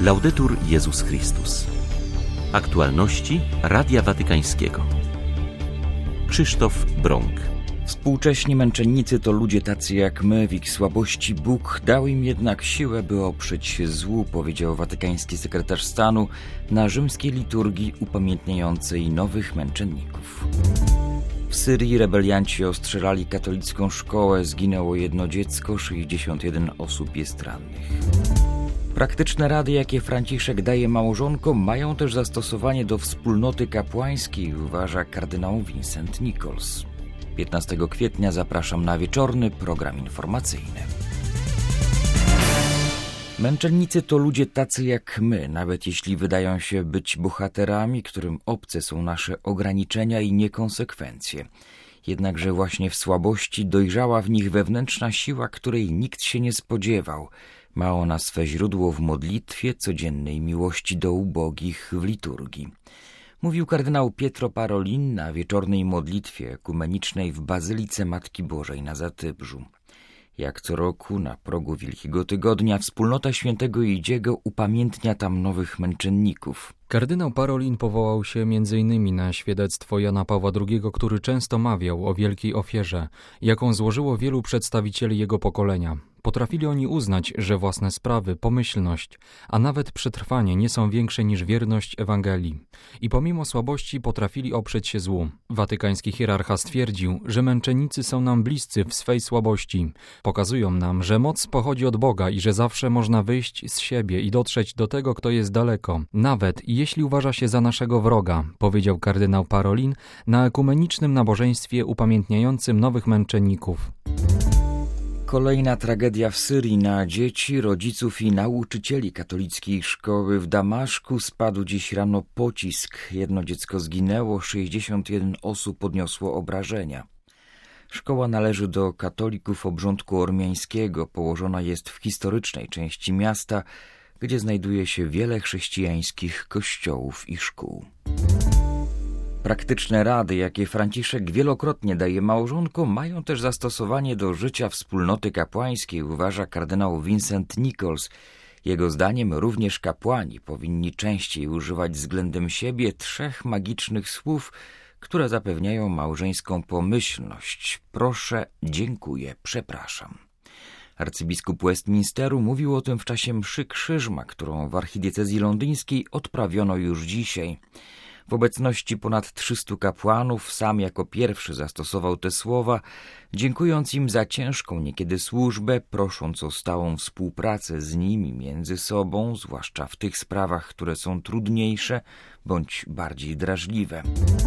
Laudetur Jezus Chrystus. Aktualności Radia Watykańskiego. Krzysztof Brąk. Współcześni męczennicy to ludzie tacy jak my. W ich słabości Bóg dał im jednak siłę, by oprzeć się złu, powiedział watykański sekretarz stanu na rzymskiej liturgii upamiętniającej nowych męczenników. W Syrii rebelianci ostrzelali katolicką szkołę, zginęło 1 dziecko, 61 osób jest rannych. Praktyczne rady, jakie Franciszek daje małżonkom, mają też zastosowanie do wspólnoty kapłańskiej, uważa kardynał Vincent Nichols. 15 kwietnia zapraszam na wieczorny program informacyjny. Męczennicy to ludzie tacy jak my, nawet jeśli wydają się być bohaterami, którym obce są nasze ograniczenia i niekonsekwencje. Jednakże właśnie w słabości dojrzała w nich wewnętrzna siła, której nikt się nie spodziewał. Ma ona swe źródło w modlitwie, codziennej miłości do ubogich, w liturgii. Mówił kardynał Pietro Parolin na wieczornej modlitwie ekumenicznej w Bazylice Matki Bożej na Zatybrzu. Jak co roku na progu Wielkiego Tygodnia wspólnota świętego Idziego upamiętnia tam nowych męczenników. Kardynał Parolin powołał się m.in. na świadectwo Jana Pawła II, który często mawiał o wielkiej ofierze, jaką złożyło wielu przedstawicieli jego pokolenia. Potrafili oni uznać, że własne sprawy, pomyślność, a nawet przetrwanie nie są większe niż wierność Ewangelii. I pomimo słabości potrafili oprzeć się złu. Watykański hierarcha stwierdził, że męczennicy są nam bliscy w swej słabości. Pokazują nam, że moc pochodzi od Boga i że zawsze można wyjść z siebie i dotrzeć do tego, kto jest daleko, nawet jeśli uważa się za naszego wroga, powiedział kardynał Parolin na ekumenicznym nabożeństwie upamiętniającym nowych męczenników. Kolejna tragedia w Syrii. Na dzieci, rodziców i nauczycieli katolickiej szkoły w Damaszku spadł dziś rano pocisk. 1 dziecko zginęło, 61 osób odniosło obrażenia. Szkoła należy do katolików obrządku ormiańskiego. Położona jest w historycznej części miasta, gdzie znajduje się wiele chrześcijańskich kościołów i szkół. Praktyczne rady, jakie Franciszek wielokrotnie daje małżonkom, mają też zastosowanie do życia wspólnoty kapłańskiej, uważa kardynał Vincent Nichols. Jego zdaniem również kapłani powinni częściej używać względem siebie 3 magicznych słów, które zapewniają małżeńską pomyślność. Proszę, dziękuję, przepraszam. Arcybiskup Westminsteru mówił o tym w czasie mszy Krzyżma, którą w archidiecezji londyńskiej odprawiono już dzisiaj. W obecności ponad 300 kapłanów sam jako pierwszy zastosował te słowa, dziękując im za ciężką niekiedy służbę, prosząc o stałą współpracę z nimi między sobą, zwłaszcza w tych sprawach, które są trudniejsze bądź bardziej drażliwe.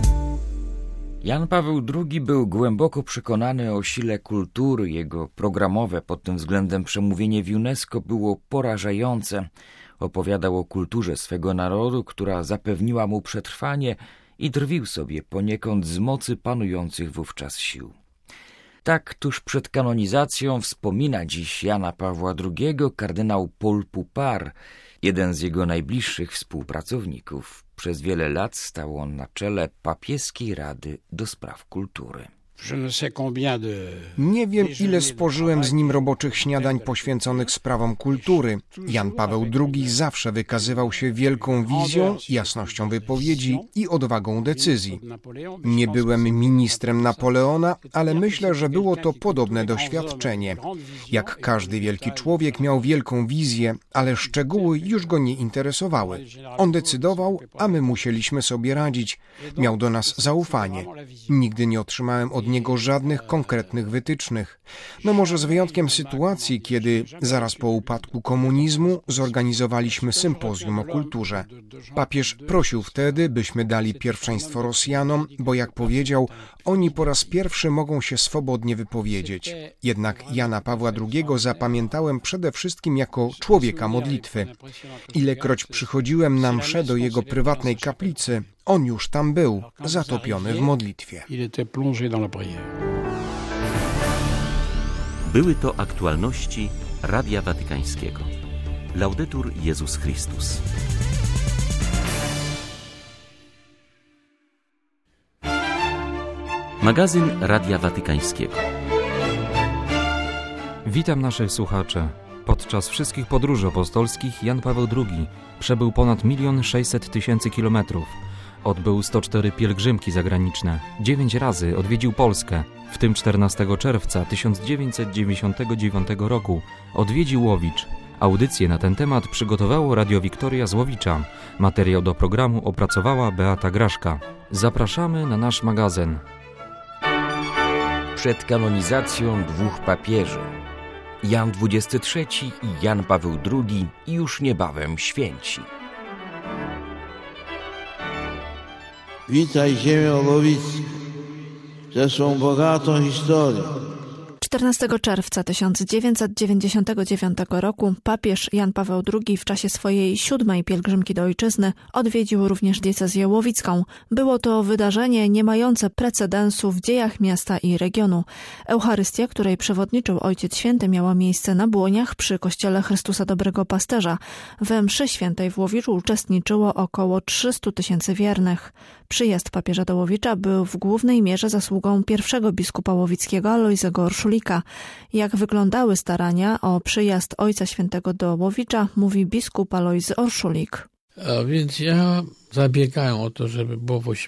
Jan Paweł II był głęboko przekonany o sile kultury. Jego programowe pod tym względem przemówienie w UNESCO było porażające. Opowiadał o kulturze swego narodu, która zapewniła mu przetrwanie i drwił sobie poniekąd z mocy panujących wówczas sił. Tak tuż przed kanonizacją wspomina dziś Jana Pawła II kardynał Paul Poupart, jeden z jego najbliższych współpracowników. Przez wiele lat stał on na czele Papieskiej Rady do Spraw Kultury. Nie wiem, ile spożyłem z nim roboczych śniadań poświęconych sprawom kultury. Jan Paweł II zawsze wykazywał się wielką wizją, jasnością wypowiedzi i odwagą decyzji. Nie byłem ministrem Napoleona, ale myślę, że było to podobne doświadczenie. Jak każdy wielki człowiek miał wielką wizję, ale szczegóły już go nie interesowały. On decydował, a my musieliśmy sobie radzić. Miał do nas zaufanie. Nigdy nie otrzymałem od niego żadnych konkretnych wytycznych. No może z wyjątkiem sytuacji, kiedy zaraz po upadku komunizmu zorganizowaliśmy sympozjum o kulturze. Papież prosił wtedy, byśmy dali pierwszeństwo Rosjanom, bo jak powiedział, oni po raz pierwszy mogą się swobodnie wypowiedzieć. Jednak Jana Pawła II zapamiętałem przede wszystkim jako człowieka modlitwy. Ilekroć przychodziłem na mszę do jego prywatnej kaplicy, on już tam był, zatopiony w modlitwie. Były to aktualności Radia Watykańskiego. Laudetur Jezus Chrystus. Magazyn Radia Watykańskiego. Witam naszych słuchaczy. Podczas wszystkich podróży apostolskich Jan Paweł II przebył ponad 1 600 000 kilometrów. Odbył 104 pielgrzymki zagraniczne, 9 razy odwiedził Polskę. W tym 14 czerwca 1999 roku odwiedził Łowicz. Audycję na ten temat przygotowało Radio Wiktoria z Łowicza. Materiał do programu opracowała Beata Graszka. Zapraszamy na nasz magazyn. Przed kanonizacją 2 papieży, Jan XXIII i Jan Paweł II, już niebawem święci. Witaj ziemię Łowicką ze swą bogatą historią. 14 czerwca 1999 roku papież Jan Paweł II w czasie swojej 7. pielgrzymki do ojczyzny odwiedził również diecezję łowicką. Było to wydarzenie nie mające precedensu w dziejach miasta i regionu. Eucharystia, której przewodniczył Ojciec Święty, miała miejsce na Błoniach przy kościele Chrystusa Dobrego Pasterza. We mszy świętej w Łowiczu uczestniczyło około 300 000 wiernych. Przyjazd papieża do Łowicza był w głównej mierze zasługą pierwszego biskupa łowickiego Alojzego Orszulika. Jak wyglądały starania o przyjazd Ojca Świętego do Łowicza, mówi biskup Alojzy Orszulik. A więc ja zabiegałem o to, żeby było w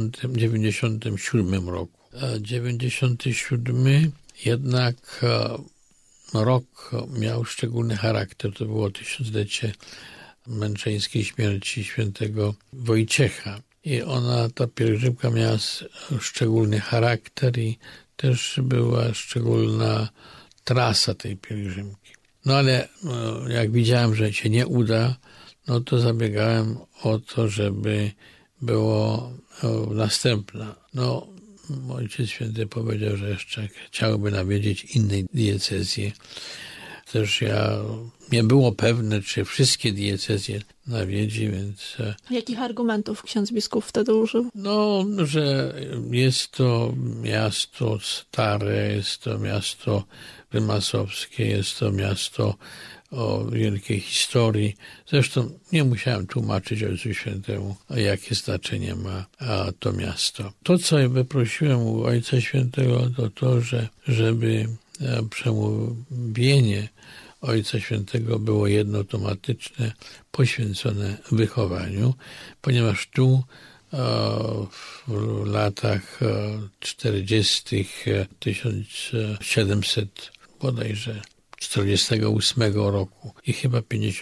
97 roku. A 97 jednak rok miał szczególny charakter. To było 1000-lecie męczeńskiej śmierci świętego Wojciecha. I ta pielgrzymka miała szczególny charakter i też była szczególna trasa tej pielgrzymki. No ale jak widziałem, że się nie uda, no to zabiegałem o to, żeby było następna. No, Ojciec Święty powiedział, że jeszcze chciałby nawiedzić innej diecezji. Też nie było pewne, czy wszystkie diecezje nawiedzi, więc... Jakich argumentów ksiądz biskup wtedy użył? No, że jest to miasto stare, jest to miasto prymasowskie, jest to miasto o wielkiej historii. Zresztą nie musiałem tłumaczyć Ojcu Świętemu, jakie znaczenie ma to miasto. To, co wyprosiłem u Ojca Świętego, to żeby przemówienie Ojca Świętego było jednotematyczne, poświęcone wychowaniu, ponieważ tu w latach 40. 1748 roku i chyba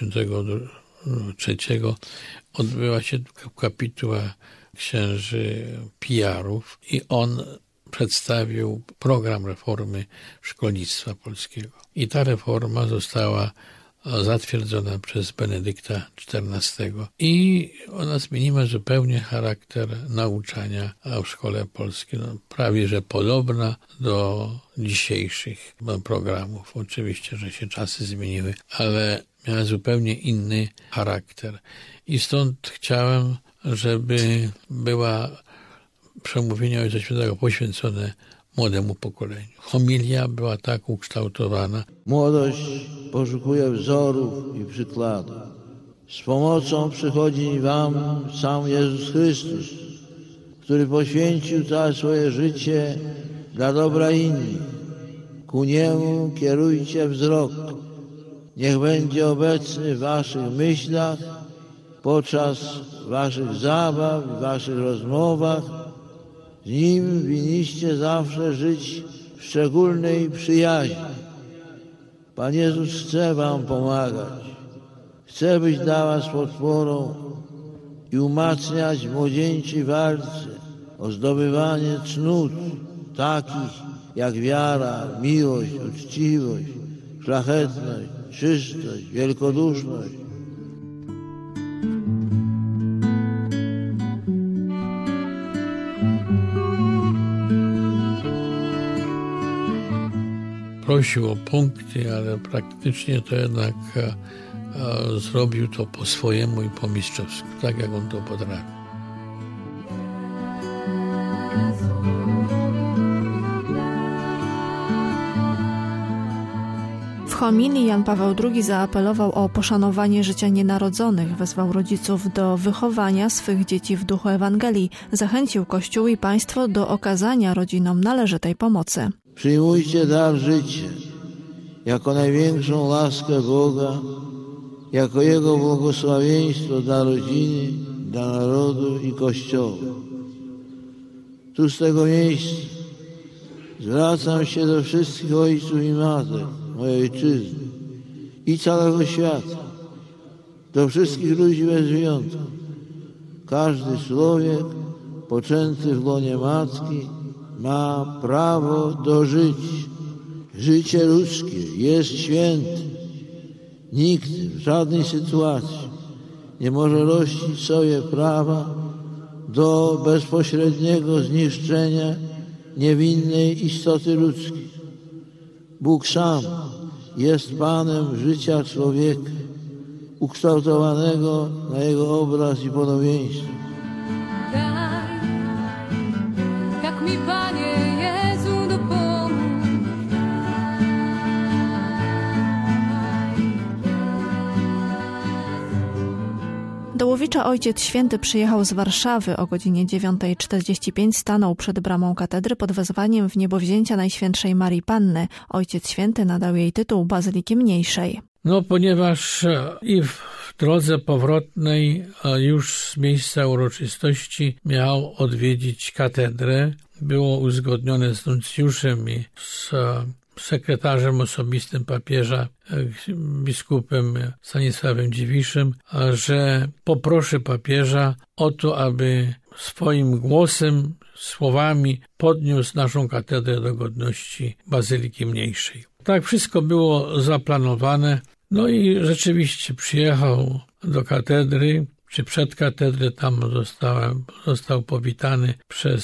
53 odbyła się kapituła księży Pijarów i on przedstawił program reformy szkolnictwa polskiego. I ta reforma została zatwierdzona przez Benedykta XIV i ona zmieniła zupełnie charakter nauczania w szkole polskiej. No, prawie że podobna do dzisiejszych programów. Oczywiście, że się czasy zmieniły, ale miała zupełnie inny charakter. I stąd chciałem, żeby była przemówienie Ojca Świętego poświęcone młodemu pokoleniu. Homilia była tak ukształtowana. Młodość poszukuje wzorów i przykładów. Z pomocą przychodzi wam sam Jezus Chrystus, który poświęcił całe swoje życie dla dobra innych. Ku Niemu kierujcie wzrok. Niech będzie obecny w waszych myślach, podczas waszych zabaw i waszych rozmowach. Z Nim winniście zawsze żyć w szczególnej przyjaźni. Pan Jezus chce wam pomagać. Chce być dla was podporą i umacniać w młodzieńczej walce o zdobywanie cnót takich jak wiara, miłość, uczciwość, szlachetność, czystość, wielkoduszność. Prosił o punkty, ale praktycznie to jednak zrobił to po swojemu i po mistrzowsku, tak jak on to potrafił. W homilii Jan Paweł II zaapelował o poszanowanie życia nienarodzonych, wezwał rodziców do wychowania swych dzieci w duchu Ewangelii, zachęcił Kościół i państwo do okazania rodzinom należytej pomocy. Przyjmujcie dar życia jako największą łaskę Boga, jako Jego błogosławieństwo dla rodziny, dla narodu i Kościoła. Tu z tego miejsca zwracam się do wszystkich ojców i matek mojej ojczyzny i całego świata, do wszystkich ludzi bez wyjątku. Każdy człowiek poczęty w łonie matki ma prawo do życia. Życie ludzkie jest święte. Nikt w żadnej sytuacji nie może rościć sobie prawa do bezpośredniego zniszczenia niewinnej istoty ludzkiej. Bóg sam jest Panem życia człowieka, ukształtowanego na Jego obraz i podobieństwo. Daj, jak mi, Panie Jezu, dopomóż. Do Łowicza Ojciec Święty przyjechał z Warszawy. O godzinie 9:45 stanął przed bramą katedry pod wezwaniem w niebowzięcia Najświętszej Marii Panny. Ojciec Święty nadał jej tytuł Bazyliki Mniejszej. Ponieważ i w drodze powrotnej już z miejsca uroczystości miał odwiedzić katedrę. Było uzgodnione z nuncjuszem i z sekretarzem osobistym papieża, biskupem Stanisławem Dziwiszem, że poproszę papieża o to, aby swoim głosem, słowami podniósł naszą katedrę do godności Bazyliki Mniejszej. Tak wszystko było zaplanowane. I rzeczywiście przyjechał do katedry, przed katedrę, tam został powitany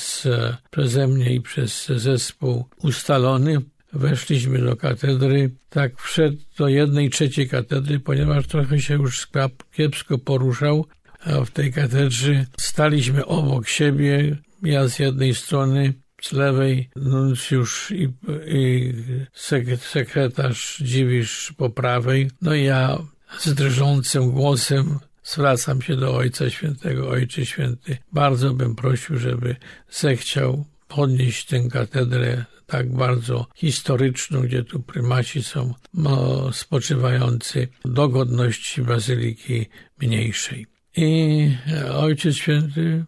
przeze mnie i przez zespół ustalony. Weszliśmy do katedry, tak wszedł do 1/3 katedry, ponieważ trochę się już kiepsko poruszał. A w tej katedrze staliśmy obok siebie, ja z jednej strony, z lewej nuncjusz i sekretarz Dziwisz po prawej. Ja z drżącym głosem zwracam się do Ojca Świętego. Ojcze Święty, bardzo bym prosił, żeby zechciał podnieść tę katedrę tak bardzo historyczną, gdzie tu prymaci są spoczywający, do godności Bazyliki Mniejszej. I Ojciec Święty,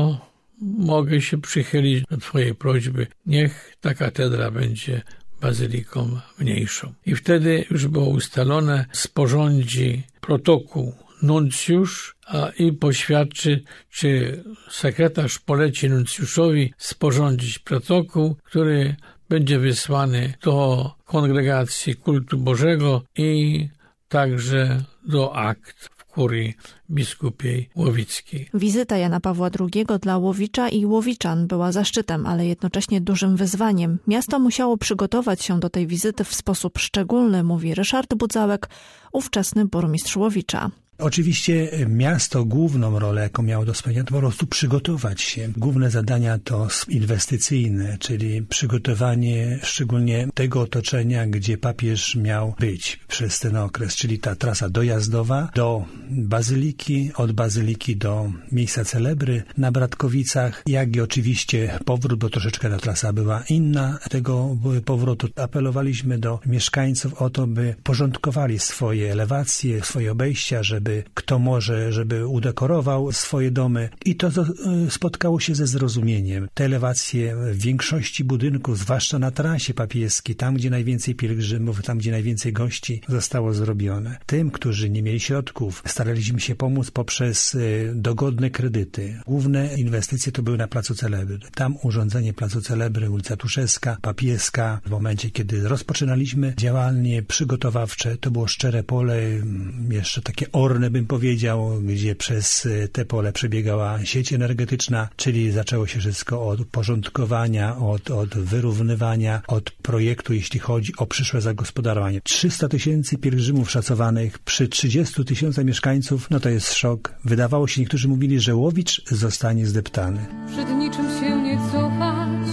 mogę się przychylić do Twojej prośby, niech ta katedra będzie Bazyliką Mniejszą. I wtedy już było ustalone, sporządzi protokół nuncjusz i poświadczy, czy sekretarz poleci nuncjuszowi sporządzić protokół, który będzie wysłany do Kongregacji Kultu Bożego i także do akt w kurii biskupiej łowickiej. Wizyta Jana Pawła II dla Łowicza i Łowiczan była zaszczytem, ale jednocześnie dużym wyzwaniem. Miasto musiało przygotować się do tej wizyty w sposób szczególny, mówi Ryszard Budzałek, ówczesny burmistrz Łowicza. Oczywiście miasto główną rolę, jaką miało do spełnienia, to po prostu przygotować się. Główne zadania to inwestycyjne, czyli przygotowanie szczególnie tego otoczenia, gdzie papież miał być przez ten okres, czyli ta trasa dojazdowa do Bazyliki, od Bazyliki do miejsca celebry na Bratkowicach, jak i oczywiście powrót, bo troszeczkę ta trasa była inna tego powrotu. Apelowaliśmy do mieszkańców o to, by porządkowali swoje elewacje, swoje obejścia, żeby kto może, żeby udekorował swoje domy i to spotkało się ze zrozumieniem. Te elewacje w większości budynków, zwłaszcza na trasie papieskiej, tam gdzie najwięcej pielgrzymów, tam gdzie najwięcej gości, zostało zrobione. Tym, którzy nie mieli środków, staraliśmy się pomóc poprzez dogodne kredyty. Główne inwestycje to były na Placu Celebry. Tam urządzenie Placu Celebry, ulica Tuszewska, Papieska. W momencie, kiedy rozpoczynaliśmy działalnie przygotowawcze, to było szczere pole, jeszcze takie orne, bym powiedział, gdzie przez te pole przebiegała sieć energetyczna, czyli zaczęło się wszystko od porządkowania, od wyrównywania, od projektu, jeśli chodzi o przyszłe zagospodarowanie. 300 000 pielgrzymów szacowanych przy 30 000 mieszkańców, to jest szok. Wydawało się, niektórzy mówili, że Łowicz zostanie zdeptany. Przed niczym się nie cofać,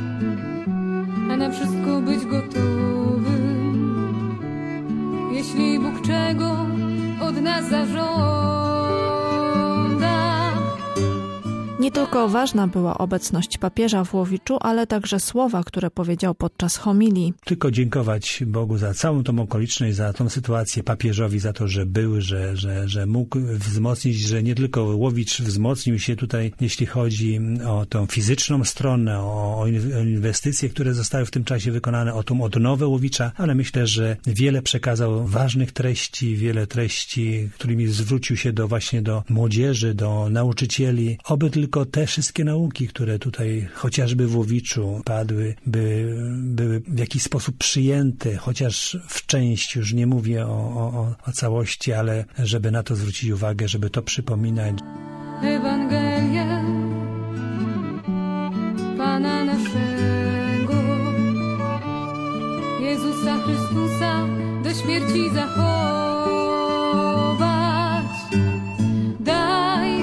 a na wszystko być gotowym. Jeśli Bóg czego od nas zażąda. Nie tylko ważna była obecność papieża w Łowiczu, ale także słowa, które powiedział podczas homilii. Tylko dziękować Bogu za całą tą okoliczność, za tą sytuację, papieżowi za to, że był, że mógł wzmocnić, że nie tylko Łowicz wzmocnił się tutaj, jeśli chodzi o tą fizyczną stronę, o inwestycje, które zostały w tym czasie wykonane, o tą odnowę Łowicza, ale myślę, że wiele przekazał ważnych treści, wiele treści, którymi zwrócił się właśnie do młodzieży, do nauczycieli. Oby tylko te wszystkie nauki, które tutaj chociażby w Łowiczu padły, były w jakiś sposób przyjęte, chociaż w części, już nie mówię o całości, ale żeby na to zwrócić uwagę, żeby to przypominać. Ewangelię Pana naszego, Jezusa Chrystusa do śmierci zachować. Daj,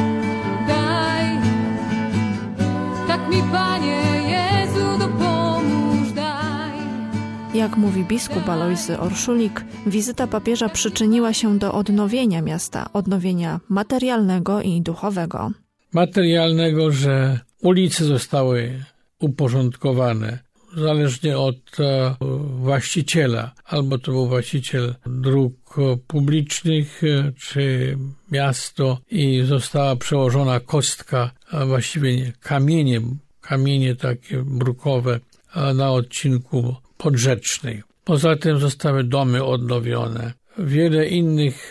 tak mi Panie Jezu dopomóż, daj. Jak mówi biskup Alojzy Orszulik, wizyta papieża przyczyniła się do odnowienia miasta, odnowienia materialnego i duchowego. Materialnego, że ulice zostały uporządkowane, zależnie od właściciela, albo to był właściciel dróg publicznych, czy miasto, i została przełożona kostka, a właściwie nie, kamienie takie brukowe na odcinku Podrzecznej. Poza tym zostały domy odnowione. Wielu innych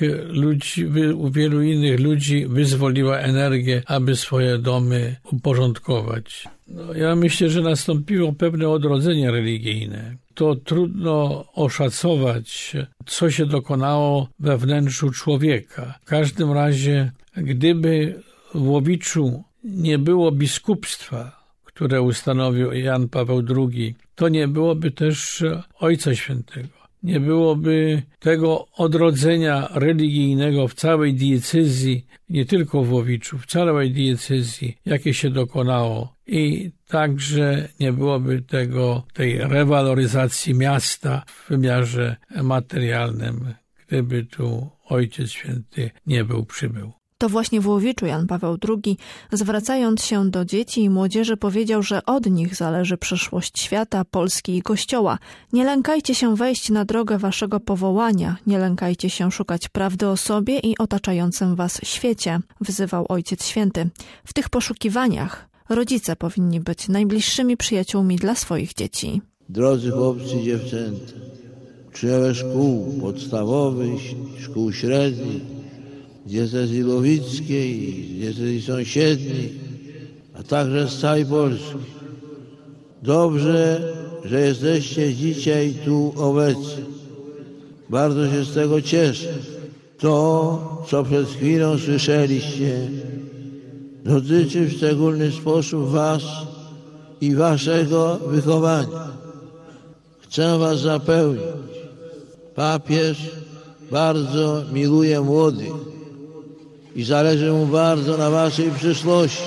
ludzi wyzwoliła energię, aby swoje domy uporządkować. Ja myślę, że nastąpiło pewne odrodzenie religijne. To trudno oszacować, co się dokonało we wnętrzu człowieka. W każdym razie, gdyby w Łowiczu nie było biskupstwa, które ustanowił Jan Paweł II, to nie byłoby też Ojca Świętego. Nie byłoby tego odrodzenia religijnego w całej diecezji, nie tylko w Łowiczu, w całej diecezji, jakie się dokonało. I także nie byłoby tej rewaloryzacji miasta w wymiarze materialnym, gdyby tu Ojciec Święty nie przybył. To właśnie w Łowiczu Jan Paweł II, zwracając się do dzieci i młodzieży, powiedział, że od nich zależy przyszłość świata, Polski i Kościoła. Nie lękajcie się wejść na drogę waszego powołania, nie lękajcie się szukać prawdy o sobie i otaczającym was świecie, wzywał Ojciec Święty. W tych poszukiwaniach rodzice powinni być najbliższymi przyjaciółmi dla swoich dzieci. Drodzy chłopcy i dziewczęta, uczniowie szkół podstawowych, szkół średnich, diecezji łowickiej, diecezji sąsiedniej, a także z całej Polski. Dobrze, że jesteście dzisiaj tu obecni. Bardzo się z tego cieszę. To, co przed chwilą słyszeliście, dotyczy w szczególny sposób was i waszego wychowania. Chcę was zapewnić, papież bardzo miluje młodych i zależy mu bardzo na waszej przyszłości.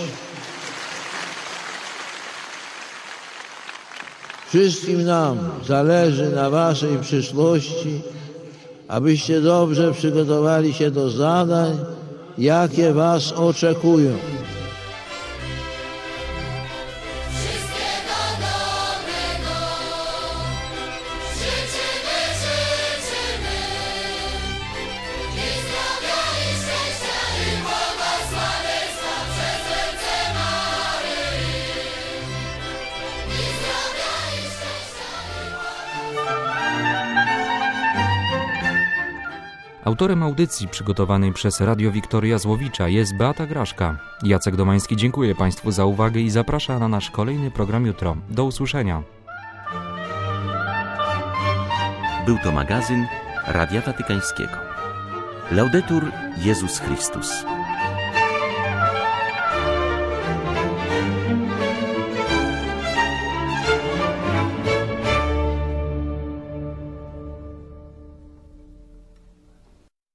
Wszystkim nam zależy na waszej przyszłości, abyście dobrze przygotowali się do zadań, jakie was oczekują. Autorem audycji przygotowanej przez Radio Wiktoria z Łowicza jest Beata Graszka. Jacek Domański dziękuję Państwu za uwagę i zaprasza na nasz kolejny program jutro. Do usłyszenia. Był to magazyn Radia Watykańskiego. Laudetur Jezus Chrystus.